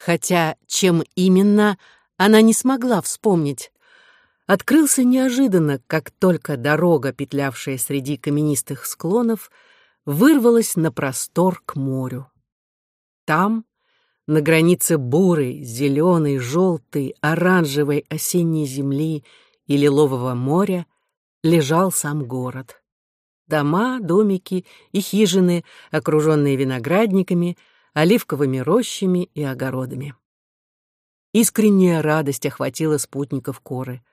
Хотя чем именно, она не смогла вспомнить. Открылся неожиданно, как только дорога, петлявшая среди каменистых склонов, вырвалась на простор к морю. Там, на границе бурой, зеленой, желтой, оранжевой осенней земли и лилового моря, лежал сам город. Дома, домики и хижины, окруженные виноградниками, оливковыми рощами и огородами. Искренняя радость охватила спутников Коры.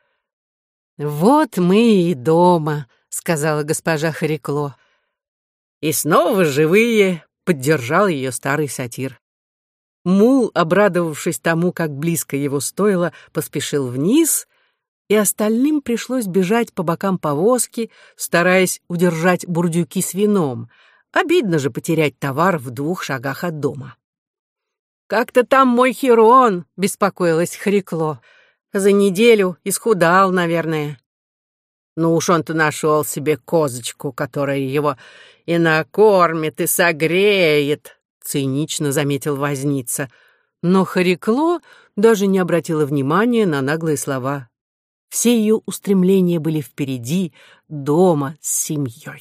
«Вот мы и дома», — сказала госпожа Харикло. «И снова живые», — поддержал ее старый сатир. Мул, обрадовавшись тому, как близко его стоило, поспешил вниз, и остальным пришлось бежать по бокам повозки, стараясь удержать бурдюки с вином. Обидно же потерять товар в 2 шагах от дома. «Как-то там мой Хирон», — беспокоилась Харикло. «За неделю исхудал, наверное». «Ну уж он-то нашел себе козочку, которая его и накормит, и согреет», — цинично заметил возница. Но Харикло даже не обратила внимания на наглые слова. Все ее устремления были впереди, дома, с семьей.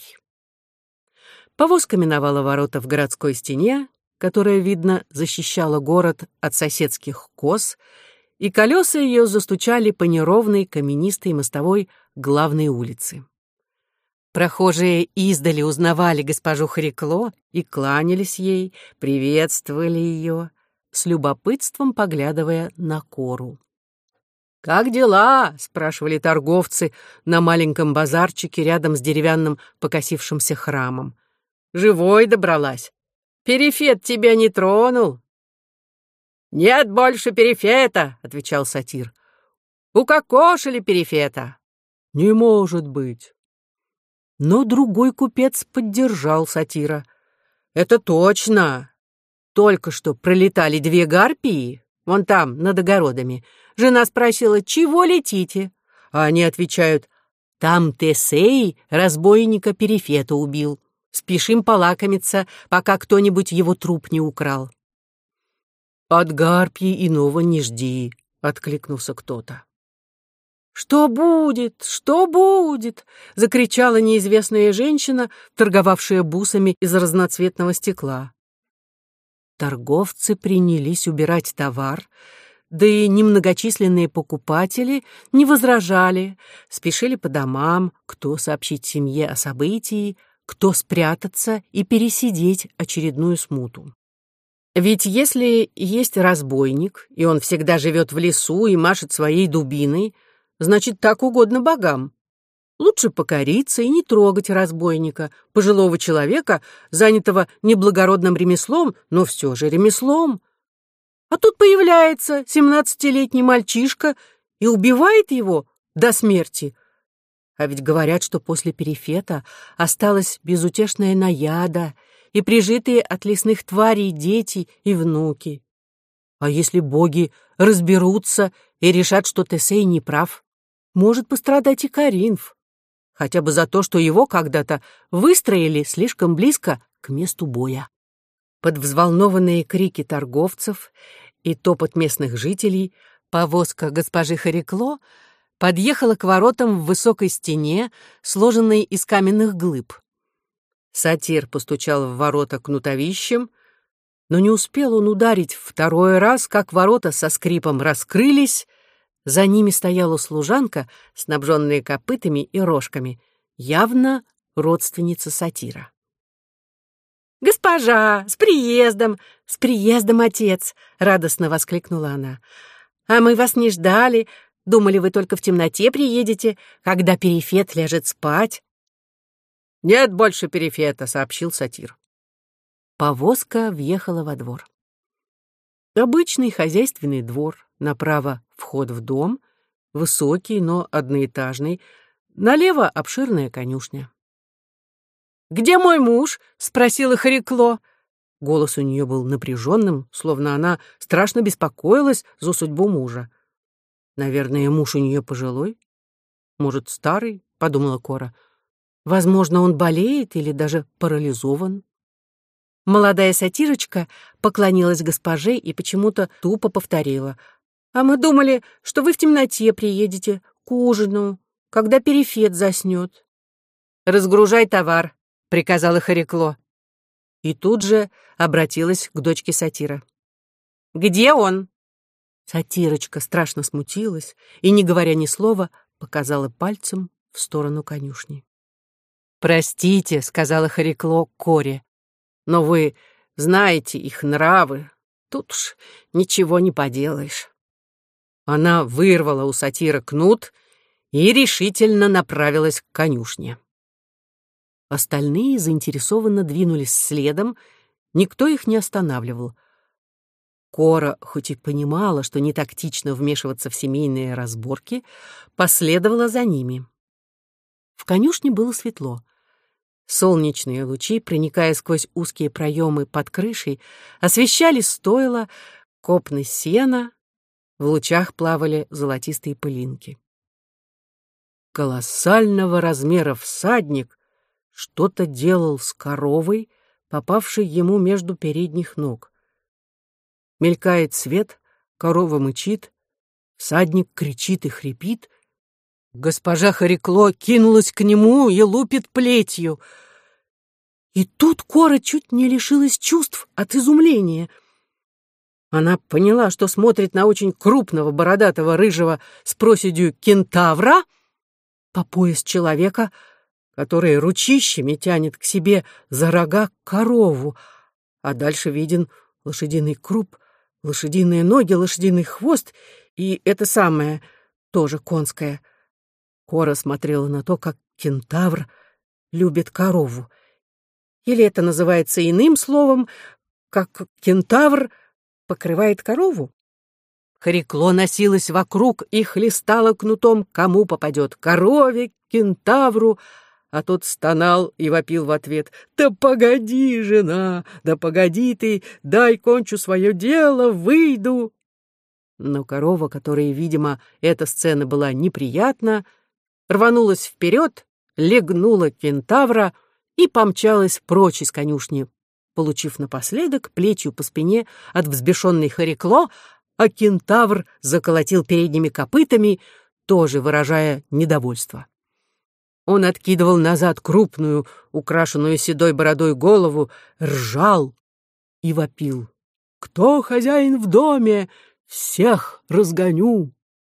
Повозка миновала ворота в городской стене, которая, видно, защищала город от соседских коз, и колеса ее застучали по неровной каменистой мостовой главной улицы. Прохожие издали узнавали госпожу Харикло и кланялись ей, приветствовали ее, с любопытством поглядывая на Кору. «Как дела?» — спрашивали торговцы на маленьком базарчике рядом с деревянным покосившимся храмом. «Живой добралась? Перифет тебя не тронул?» «Нет больше перифета», — отвечал сатир. «Укокошили перифета». «Не может быть». Но другой купец поддержал сатира. «Это точно. Только что пролетали 2 гарпии, вон там, над огородами. Жена спросила, чего летите? А они отвечают, там Тесей разбойника перифета убил. Спешим полакомиться, пока кто-нибудь его труп не украл». «От гарпии иного не жди», — откликнулся кто-то. «Что будет? Что будет?» — закричала неизвестная женщина, торговавшая бусами из разноцветного стекла. Торговцы принялись убирать товар, да и немногочисленные покупатели не возражали, спешили по домам, кто сообщить семье о событии, кто спрятаться и пересидеть очередную смуту. Ведь если есть разбойник, и он всегда живет в лесу и машет своей дубиной, значит, так угодно богам. Лучше покориться и не трогать разбойника, пожилого человека, занятого неблагородным ремеслом, но все же ремеслом. А тут появляется 17-летний мальчишка и убивает его до смерти. А ведь говорят, что после перифета осталась безутешная наяда и прижитые от лесных тварей дети и внуки. А если боги разберутся и решат, что Тесей не прав, может пострадать и Коринф, хотя бы за то, что его когда-то выстроили слишком близко к месту боя. Под взволнованные крики торговцев и топот местных жителей повозка госпожи Харикло подъехала к воротам в высокой стене, сложенной из каменных глыб. Сатир постучал в ворота кнутовищем, но не успел он ударить 2-й раз, как ворота со скрипом раскрылись. За ними стояла служанка, снабженная копытами и рожками, явно родственница сатира. «Госпожа, с приездом, отец!» — радостно воскликнула она. «А мы вас не ждали, думали, вы только в темноте приедете, когда перифет ляжет спать». «Нет больше перифета», — сообщил сатир. Повозка въехала во двор. Обычный хозяйственный двор, направо вход в дом, высокий, но одноэтажный, налево обширная конюшня. «Где мой муж?» — спросила Харикло. Голос у нее был напряженным, словно она страшно беспокоилась за судьбу мужа. «Наверное, муж у нее пожилой? Может, старый?» — подумала Кора. «Возможно, он болеет или даже парализован». Молодая сатирочка поклонилась госпоже и почему-то тупо повторила: «А мы думали, что вы в темноте приедете к ужину, когда Перифет заснет». «Разгружай товар», — приказала Харикло. И тут же обратилась к дочке сатира. «Где он?» Сатирочка страшно смутилась и, не говоря ни слова, показала пальцем в сторону конюшни. «Простите», — сказала Харикло Коре, «но вы знаете их нравы. Тут уж ничего не поделаешь». Она вырвала у сатира кнут и решительно направилась к конюшне. Остальные заинтересованно двинулись следом, никто их не останавливал. Кора, хоть и понимала, что не тактично вмешиваться в семейные разборки, последовала за ними. В конюшне было светло. Солнечные лучи, проникая сквозь узкие проемы под крышей, освещали стойла, копны сена, в лучах плавали золотистые пылинки. Колоссального размера всадник что-то делал с коровой, попавшей ему между передних ног. Мелькает свет, корова мычит, всадник кричит и хрипит. Госпожа Харикло кинулась к нему и лупит плетью. И тут Кора чуть не лишилась чувств от изумления. Она поняла, что смотрит на очень крупного бородатого рыжего с проседью кентавра, по пояс человека, который ручищами тянет к себе за рога корову, а дальше виден лошадиный круп, лошадиные ноги, лошадиный хвост и это самое, тоже конское. Кора смотрела на то, как кентавр любит корову. Или это называется иным словом, как кентавр покрывает корову? Харикло носилась вокруг и хлестала кнутом, кому попадет, корове, кентавру, а тот стонал и вопил в ответ: «Да погоди, жена, да погоди ты, дай кончу свое дело, выйду». Но корова, которой, видимо, эта сцена была неприятна, рванулась вперед, легнула кентавра и помчалась прочь из конюшни, получив напоследок плетью по спине от взбешенной Харикло, а кентавр заколотил передними копытами, тоже выражая недовольство. Он откидывал назад крупную, украшенную седой бородой голову, ржал и вопил: «Кто хозяин в доме? Всех разгоню!»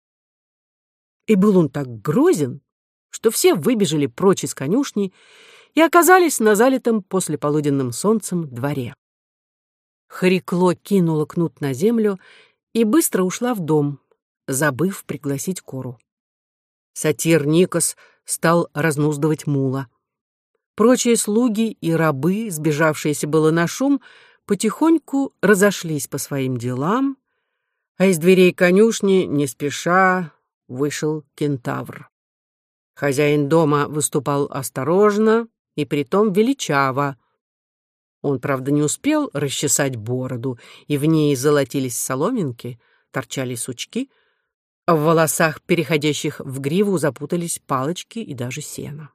И был он так грозен, что все выбежали прочь из конюшни и оказались на залитом послеполуденным солнцем дворе. Харикло кинула кнут на землю и быстро ушла в дом, забыв пригласить Кору. Сатир Никос стал разнуздывать мула. Прочие слуги и рабы, сбежавшиеся было на шум, потихоньку разошлись по своим делам, а из дверей конюшни, не спеша, вышел кентавр. Хозяин дома выступал осторожно и притом величаво. Он, правда, не успел расчесать бороду, и в ней золотились соломинки, торчали сучки, а в волосах, переходящих в гриву, запутались палочки и даже сено.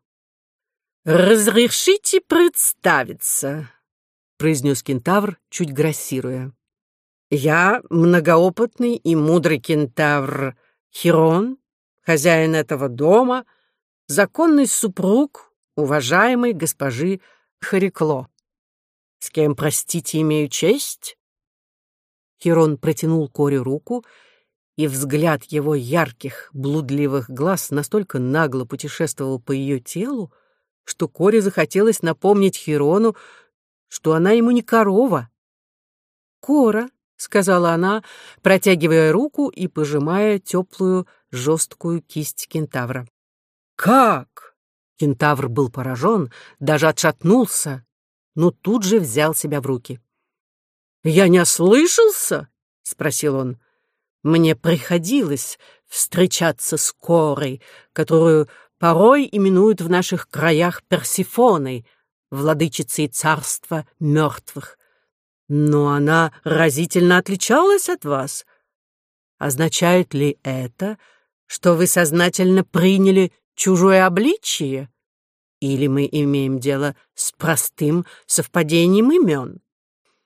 «Разрешите представиться», — произнес кентавр, чуть грассируя. «Я многоопытный и мудрый кентавр Хирон, хозяин этого дома, законный супруг уважаемой госпожи Харикло. С кем, простите, имею честь?» Хирон протянул Коре руку, и взгляд его ярких, блудливых глаз настолько нагло путешествовал по ее телу, что Коре захотелось напомнить Хирону, что она ему не корова. «Кора», — сказала она, протягивая руку и пожимая теплую, жесткую кисть кентавра. «Как?» Кентавр был поражен, даже отшатнулся, но тут же взял себя в руки. «Я не ослышался?» — спросил он. «Мне приходилось встречаться с Корой, которую порой именуют в наших краях Персифоной, владычицей царства мертвых. Но она разительно отличалась от вас. Означает ли это, что вы сознательно приняли чужое обличие? Или мы имеем дело с простым совпадением имен?»